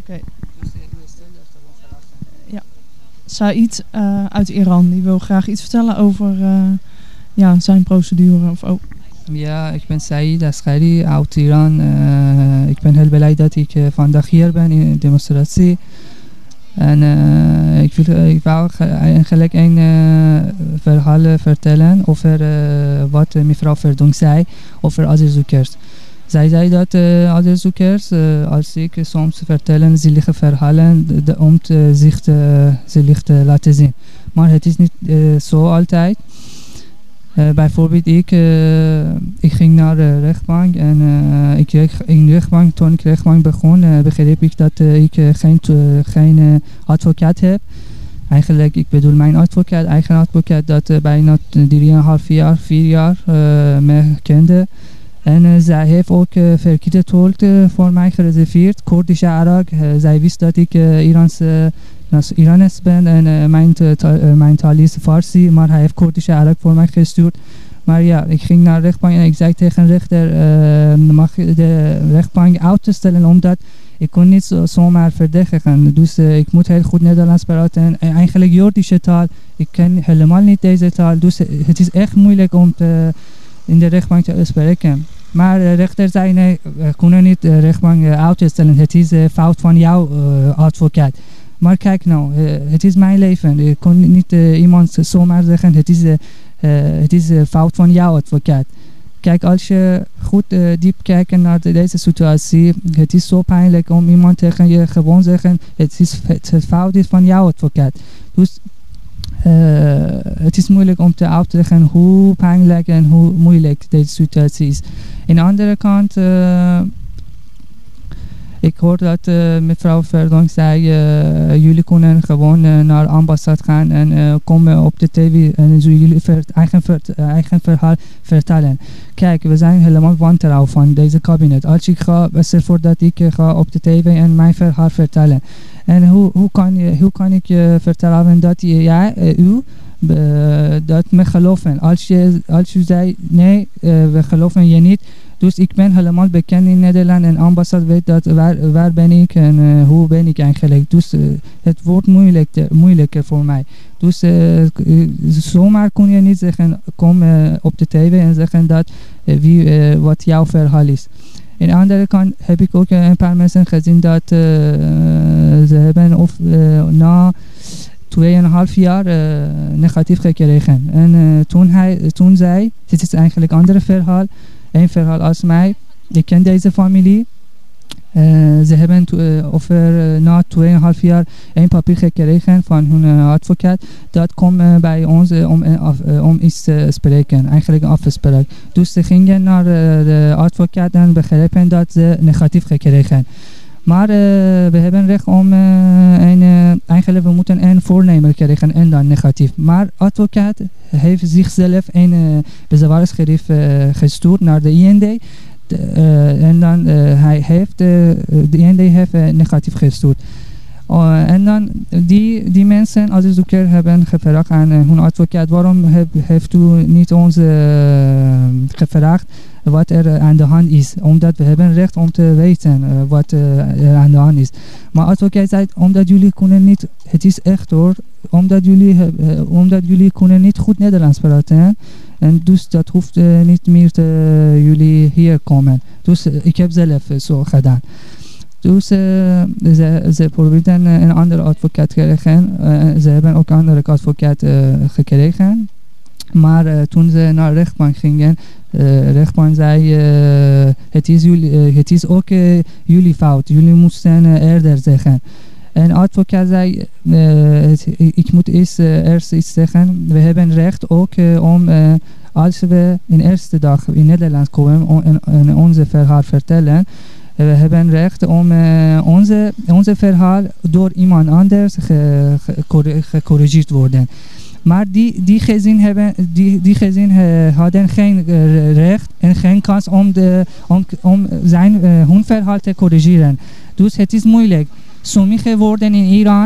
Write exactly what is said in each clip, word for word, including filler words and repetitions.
Okay. Ja. Said uh, uit Iran, die wil graag iets vertellen over uh, ja, zijn procedure. Of, oh. Ja, ik ben Said Asghari uit Iran. Uh, ik ben heel blij dat ik uh, vandaag hier ben in de demonstratie. En uh, ik, wil, uh, ik wou eigenlijk een uh, verhaal vertellen over uh, wat uh, mevrouw Verdonk zei over asielzoekers. Zij zei dat uh, asielzoekers, uh, als ik soms vertellen zielige verhalen de, de, om te, zich te, zich te laten zien. Maar het is niet uh, zo altijd. Uh, bijvoorbeeld ik, uh, ik ging naar de rechtbank en uh, ik kreeg in de rechtbank, toen ik de rechtbank begon, uh, begreep ik dat uh, ik uh, geen, uh, geen uh, advocaat heb. Eigenlijk, ik bedoel mijn advocaat, eigen advocaat, dat uh, bijna drieënhalf jaar, vier jaar uh, me kende. En uh, zij heeft ook uh, verkeerde tolk uh, voor mij gereserveerd, Koerdische Arak. Uh, zij wist dat ik uh, Iraanse Iranes ben en uh, mijn, ta uh, mijn taal is Farsi, maar hij heeft Koerdische Arak voor mij gestuurd. Maar ja, ik ging naar de rechtbank en ik zei tegen de rechter, uh, mag de rechtbank uit te stellen, omdat ik kon niet zo, zomaar verdedigen. Dus uh, ik moet heel goed Nederlands praten en eigenlijk Jordische taal, ik ken helemaal niet deze taal. Dus uh, het is echt moeilijk om te, in de rechtbank te spreken. Maar de rechter zei, nee, we kunnen niet de rechtbank uh, uitstellen, het is uh, fout van jouw uh, advocaat. Maar kijk nou, uh, het is mijn leven. Ik kon niet uh, iemand zomaar zeggen, het is, uh, uh, het is uh, fout van jouw advocaat. Kijk, als je goed uh, diep kijkt naar de, deze situatie, het is zo pijnlijk om iemand tegen je gewoon te zeggen, het is het, het fout is van jouw advocaat. Dus uh, het is moeilijk om te uitleggen hoe pijnlijk en hoe moeilijk deze situatie is. Aan de andere kant, uh, ik hoor dat uh, mevrouw Verdonk zei, uh, jullie kunnen gewoon uh, naar de ambassade gaan en uh, komen op de tv en jullie ver, eigen, ver, uh, eigen verhaal vertellen. Kijk, we zijn helemaal wantrouwen van deze kabinet. Als ik ga, stel voor dat ik uh, ga op de tv en mijn verhaal vertellen. En hoe, hoe, kan, je, hoe kan ik je vertellen dat jij, uh, u, uh, dat me geloven? Als je, als je zei, nee, uh, we geloven je niet. Dus ik ben helemaal bekend in Nederland en de ambassade weet dat waar, waar ben ik en uh, hoe ben ik eigenlijk. Dus uh, het wordt moeilijk, moeilijker voor mij. Dus uh, zomaar kun je niet zeggen, kom uh, op de tv en zeggen dat uh, wie, uh, wat jouw verhaal is. Aan de andere kant heb ik ook uh, een paar mensen gezien dat uh, ze hebben of, uh, na tweeënhalf jaar uh, negatief gekregen. En uh, toen, hij, toen zei, dit is eigenlijk een ander verhaal. Een verhaal als mij. Ik ken deze familie. Uh, ze hebben uh, over uh, na tweeënhalf jaar een papier gekregen van hun uh, advocaat. Dat komt uh, bij ons uh, om, uh, af, uh, om iets te spreken. Eigenlijk een afspraak. Dus ze gingen naar uh, de advocaat en begrepen dat ze negatief gekregen. Maar uh, we hebben recht om uh, een, uh, eigenlijk we moeten een voornemen krijgen en dan negatief. Maar advocaat heeft zichzelf een uh, bezwaarschrift uh, gestuurd naar de I N D. De, uh, en dan uh, hij heeft, uh, de I N D heeft uh, negatief gestuurd. Uh, en dan die, die mensen als een zoeker hebben gevraagd aan uh, hun advocaat, waarom heb, heeft u niet ons uh, gevraagd wat er uh, aan de hand is? Omdat we hebben recht om te weten uh, wat uh, er aan de hand is. Maar advocaat zei, omdat jullie kunnen niet, het is echt hoor, omdat jullie, uh, omdat jullie kunnen niet goed Nederlands praten. Hè? En dus dat hoeft uh, niet meer te uh, jullie hier komen. Dus uh, ik heb zelf uh, zo gedaan. Dus uh, ze, ze probeerden uh, een andere advocaat gekregen. Uh, ze hebben ook een andere advocaat uh, gekregen. Maar uh, toen ze naar de rechtbank gingen, de uh, rechtbank zei, uh, het, is jullie, uh, het is ook uh, jullie fout. Jullie moesten uh, eerder zeggen. En de advocaat zei, uh, het, ik moet eerst, uh, eerst iets zeggen. We hebben recht ook uh, om, uh, als we in de eerste dag in Nederland komen on, en, en onze verhaal vertellen, we hebben recht om uh, onze, onze verhaal door iemand anders gecorrigeerd te worden. Maar die, die gezin, hebben, die, die gezin uh, hadden geen uh, recht en geen kans om, de, om, om zijn, uh, hun verhaal te corrigeren. Dus het is moeilijk. Sommige woorden in Iran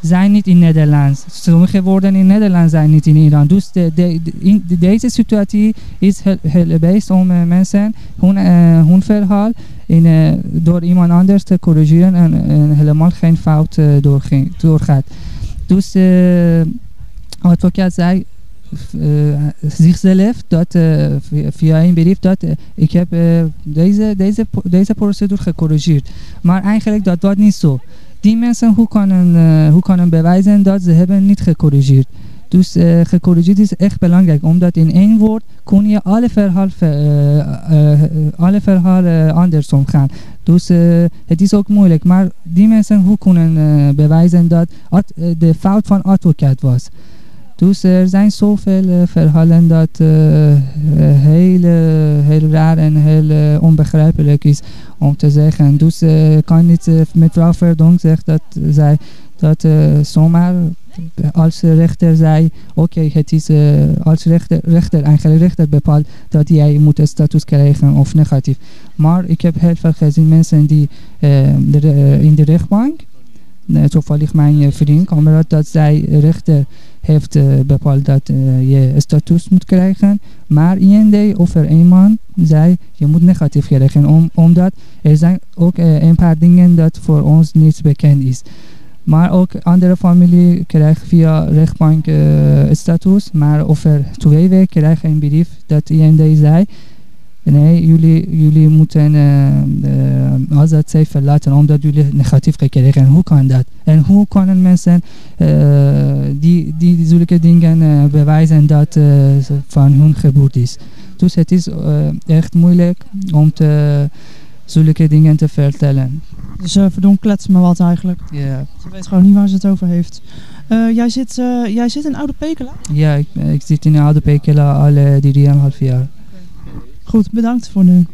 zijn niet in Nederland. Sommige woorden in Nederland zijn niet in Iran. Dus de, de, de, in de, deze situatie is heel, heel best om uh, mensen hun, uh, hun verhaal in, uh, door iemand anders te corrigeren en, en helemaal geen fout uh, doorging, doorgaat. Dus de uh, advocaat zei uh, zichzelf dat uh, via een brief dat uh, ik heb uh, deze, deze, deze procedure gecorrigeerd. Maar eigenlijk dat was niet zo. Die mensen hoe kunnen, uh, hoe kunnen bewijzen dat ze hebben niet gecorrigeerd. Dus uh, gecorrigeerd is echt belangrijk, omdat in één woord kun je alle verhaal, uh, uh, alle verhaal uh, anders omgaan. Dus uh, het is ook moeilijk, maar die mensen hoe kunnen uh, bewijzen dat ad, uh, de fout van advocaat was. Dus er zijn zoveel uh, verhalen dat uh, uh, heel, uh, heel raar en heel uh, onbegrijpelijk is om te zeggen. Dus uh, kan niet, uh, mevrouw Verdonk zegt dat zij dat uh, zomaar als rechter zei, oké, okay, het is uh, als rechter, rechter, eigenlijk rechter bepaalt dat jij moet een status krijgen of negatief. Maar ik heb heel veel gezien mensen die uh, de, uh, in de rechtbank, uh, toevallig mijn uh, vriend, kameraad, dat zij rechter heeft uh, bepaald dat uh, je status moet krijgen, maar I N D over een man zei je moet negatief krijgen, om, omdat er zijn ook uh, een paar dingen dat voor ons niet bekend is. Maar ook andere familie krijgt via rechtbank uh, status, maar over twee weken krijg je een brief dat I N D zei nee, jullie, jullie moeten uh, Azad zij verlaten omdat jullie negatief gekregen. Hoe kan dat? En hoe kunnen mensen uh, die, die zulke dingen uh, bewijzen dat uh, van hun geboorte is? Dus het is uh, echt moeilijk om te, zulke dingen te vertellen. Dus uh, Verdonk klets me wat eigenlijk. Ja. Yeah. Ze weet gewoon niet waar ze het over heeft. Uh, jij, zit, uh, jij zit in Oude Pekela? Ja, ik, ik zit in Oude Pekela al uh, drieënhalf jaar. Goed, bedankt voor nu.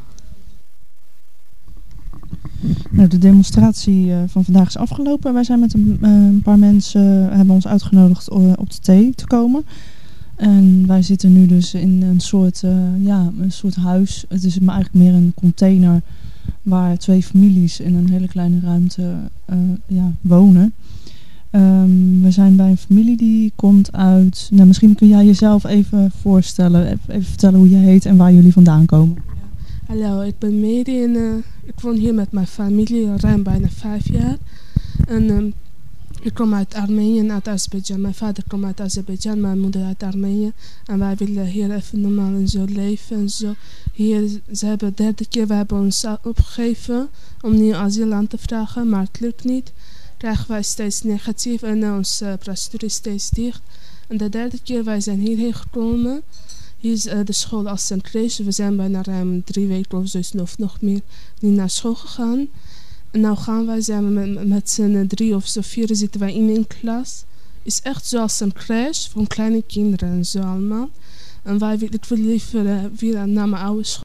Nou, de demonstratie uh, van vandaag is afgelopen. Wij zijn met een, uh, een paar mensen, uh, hebben ons uitgenodigd uh, op de thee te komen. En wij zitten nu dus in een soort, uh, ja, een soort huis. Het is eigenlijk meer een container waar twee families in een hele kleine ruimte uh, ja, wonen. Um, we zijn bij een familie die komt uit... Nou, misschien kun jij jezelf even voorstellen. Even, even vertellen hoe je heet en waar jullie vandaan komen. Hallo, ik ben Mary en uh, ik woon hier met mijn familie ruim bijna vijf jaar. En um, ik kom uit Armenië en uit Azerbeidzjan. Mijn vader komt uit Azerbeidzjan, mijn moeder uit Armenië. En wij willen hier even normaal en zo leven en zo. Hier, ze hebben de derde keer, we hebben ons opgegeven om nieuw asiel aan te vragen, maar het lukt niet. Krijgen wij steeds negatief en uh, onze procedure is steeds dicht. En de derde keer, wij zijn hierheen gekomen. Hier is uh, de school als een crèche. We zijn bijna ruim drie weken of zo of nog meer niet naar school gegaan. En nou gaan wij, zijn we met, met z'n drie of zo vier zitten wij in een klas. Is echt zoals een crèche voor kleine kinderen en zo allemaal. En wij, ik wil liever uh, weer naar mijn oude school.